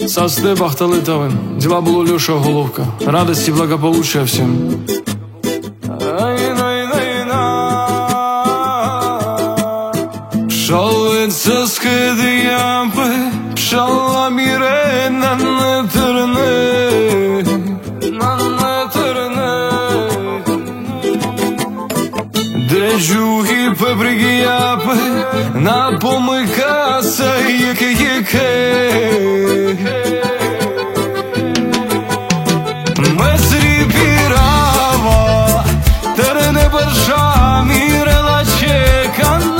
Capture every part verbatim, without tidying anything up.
Састе Бахталытовым. Дела было Леша Головка. Радости и благополучия всем. Пшалыца скыдыяпы, пшала мире нанны тырны, нанны тырны. Дежухи пепригияпы, на помыкаса еке-еке. Месри пирава, тырны барша мире лачекан.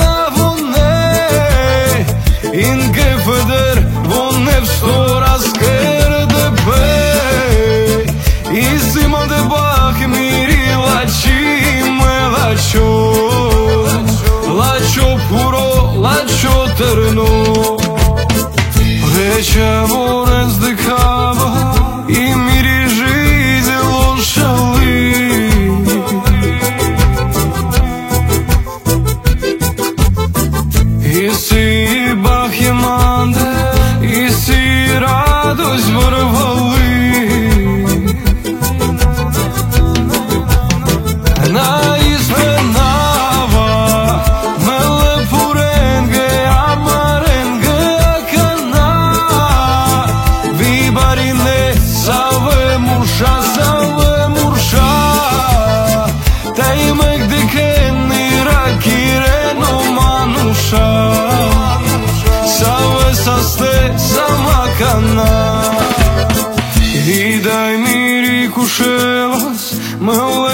Inge fëdër, vonë e pështo raskër dhe pej I zimon dhe bak miri laçi me laço Laço puro, laço tërno Reqe vorën zdëkava I miri zhizë loshali I si I si radość vorvali Na ispenava Mele purenge amarenge akana Vibarine save mursha save mursha Ta I me gdikeni rakire no manusha Saste samakana I daj miri kušelas,